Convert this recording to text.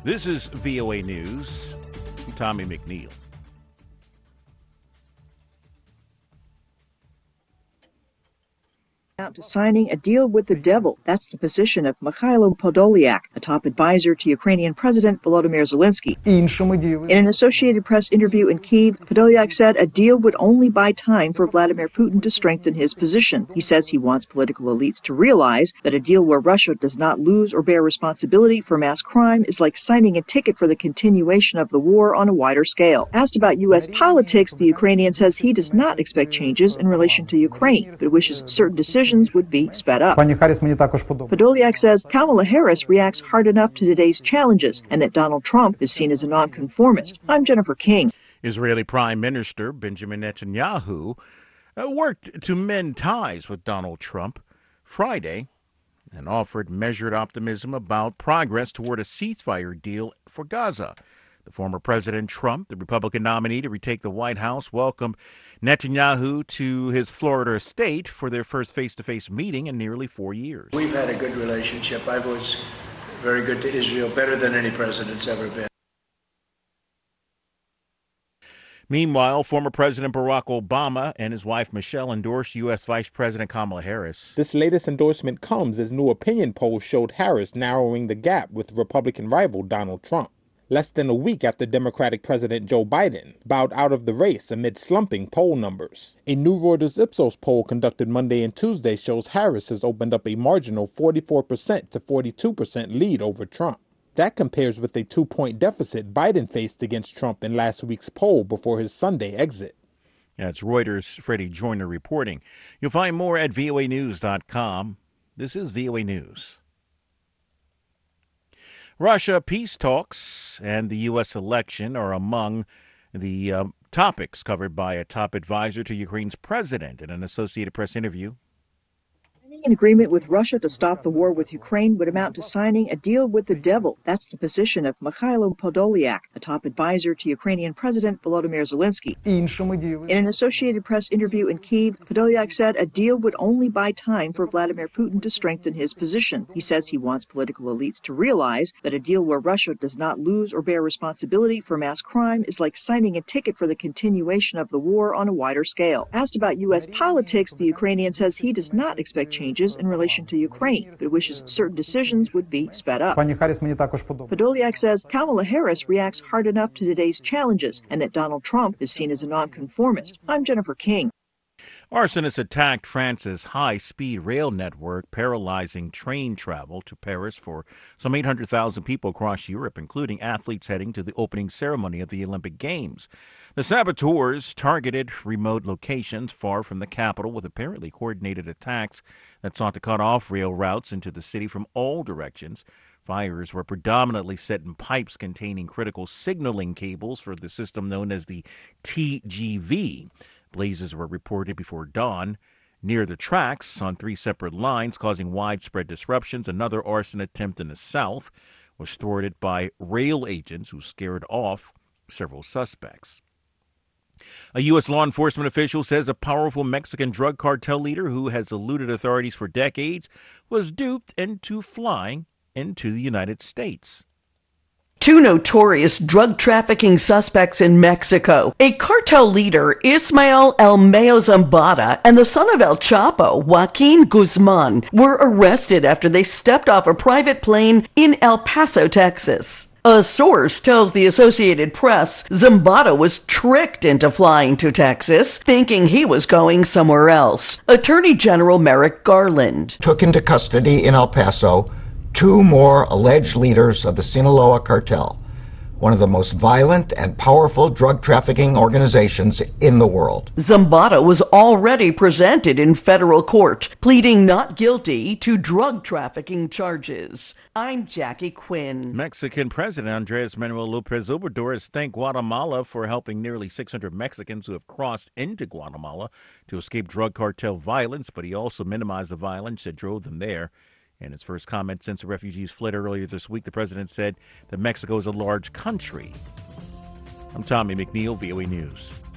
This is VOA News. I'm Tommy McNeil. To signing a deal with the devil. That's the position of Mikhailo Podolyak, a top advisor to Ukrainian President Volodymyr Zelensky. In an Associated Press interview in Kyiv, Podolyak said a deal would only buy time for Vladimir Putin to strengthen his position. He says he wants political elites to realize that a deal where Russia does not lose or bear responsibility for mass crime is like signing a ticket for the continuation of the war on a wider scale. Asked about U.S. politics, the Ukrainian says he does not expect changes in relation to Ukraine, but wishes certain decisions would be sped up. Podolyak says Kamala Harris reacts hard enough to today's challenges and that Donald Trump is seen as a nonconformist. I'm Jennifer King. Israeli Prime Minister Benjamin Netanyahu worked to mend ties with Donald Trump Friday and offered measured optimism about progress toward a ceasefire deal for Gaza. The former President Trump, the Republican nominee to retake the White House, welcomed Netanyahu to his Florida estate for their first face-to-face meeting in nearly 4 years. We've had a good relationship. I was very good to Israel, better than any president's ever been. Meanwhile, former President Barack Obama and his wife Michelle endorsed U.S. Vice President Kamala Harris. This latest endorsement comes as new opinion polls showed Harris narrowing the gap with Republican rival Donald Trump. Less than a week after Democratic President Joe Biden bowed out of the race amid slumping poll numbers. A new Reuters Ipsos poll conducted Monday and Tuesday shows Harris has opened up a marginal 44% to 42% lead over Trump. That compares with a 2-point deficit Biden faced against Trump in last week's poll before his Sunday exit. That's Reuters' Freddie Joyner reporting. You'll find more at voanews.com. This is VOA News. Russia peace talks and the U.S. election are among the topics covered by a top advisor to Ukraine's president in an Associated Press interview. An agreement with Russia to stop the war with Ukraine would amount to signing a deal with the devil. That's the position of Mikhailo Podolyak, a top advisor to Ukrainian President Volodymyr Zelensky. In an Associated Press interview in Kyiv, Podolyak said a deal would only buy time for Vladimir Putin to strengthen his position. He says he wants political elites to realize that a deal where Russia does not lose or bear responsibility for mass crime is like signing a ticket for the continuation of the war on a wider scale. Asked about U.S. politics, the Ukrainian says he does not expect changes in relation to Ukraine, but wishes certain decisions would be sped up. Podolyak says Kamala Harris reacts hard enough to today's challenges and that Donald Trump is seen as a nonconformist. I'm Jennifer King. Arsonists attacked France's high-speed rail network, paralyzing train travel to Paris for some 800,000 people across Europe, including athletes heading to the opening ceremony of the Olympic Games. The saboteurs targeted remote locations far from the capital with apparently coordinated attacks that sought to cut off rail routes into the city from all directions. Fires were predominantly set in pipes containing critical signaling cables for the system known as the TGV. Blazes were reported before dawn near the tracks on 3 separate lines, causing widespread disruptions. Another arson attempt in the south was thwarted by rail agents who scared off several suspects. A U.S. law enforcement official says a powerful Mexican drug cartel leader who has eluded authorities for decades was duped into flying into the United States. 2 notorious drug trafficking suspects in Mexico. A cartel leader, Ismael El Mayo Zambada, and the son of El Chapo, Joaquin Guzman, were arrested after they stepped off a private plane in El Paso, Texas. A source tells the Associated Press Zambada was tricked into flying to Texas, thinking he was going somewhere else. Attorney General Merrick Garland took into custody in El Paso 2 more alleged leaders of the Sinaloa cartel, one of the most violent and powerful drug trafficking organizations in the world. Zambada was already presented in federal court, pleading not guilty to drug trafficking charges. I'm Jackie Quinn. Mexican President Andres Manuel Lopez Obrador has thanked Guatemala for helping nearly 600 Mexicans who have crossed into Guatemala to escape drug cartel violence, but he also minimized the violence that drove them there. In his first comment since the refugees fled earlier this week, the president said that Mexico is a large country. I'm Tommy McNeil, VOA News.